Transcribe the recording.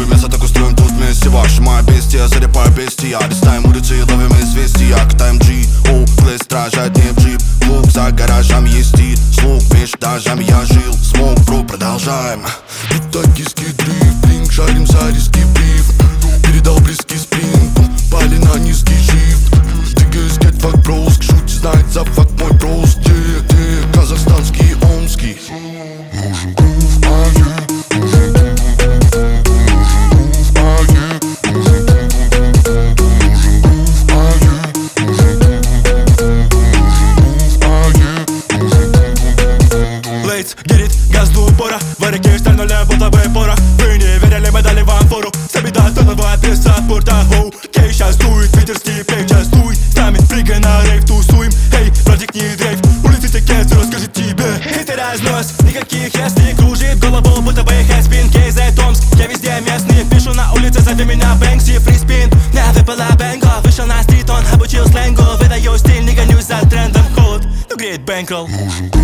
вместо так устроим тут вместе. Ваши моя бестия, залипаю бестия. Листаем улицы и ловим известия. Катаем G.O. Плей стражает не в джип. Лук за гаражами есть стиль. Слуг меж этажами я жил. Смог, бро, продолжаем. Тут токийский дрифт, блинк, шарим за риски бриф. Передал близкий спринт, пали на низкий шифт. Двигаюсь, get fuck bros, шути знает за факт мой брост. Казахстанский, омский. Нужен грув, нужен Let's get it, газ до упора. Варики штальнули, будто бы порох. Вы не верили, мы дали вам фору. Забеда, тоновая песца от порта. Оу, кей, сейчас дует, питерский пей, частуй. С нами прыгай на рейв, тусуем. Эй, братик, не дрейф. Улицы текет, расскажет тебе. Хиты разнос, никаких ясных. Кружит голову, будто бы хэспин. Кейзет, Томск, я везде местный. Пишу на улице, зови меня Бэнкси. Фриспин, не выпала бэнго. Вышел на стрит, он обучил сленгу. Выдаю стиль, не гонюсь за трендом. Холод, но греет бэнкролл.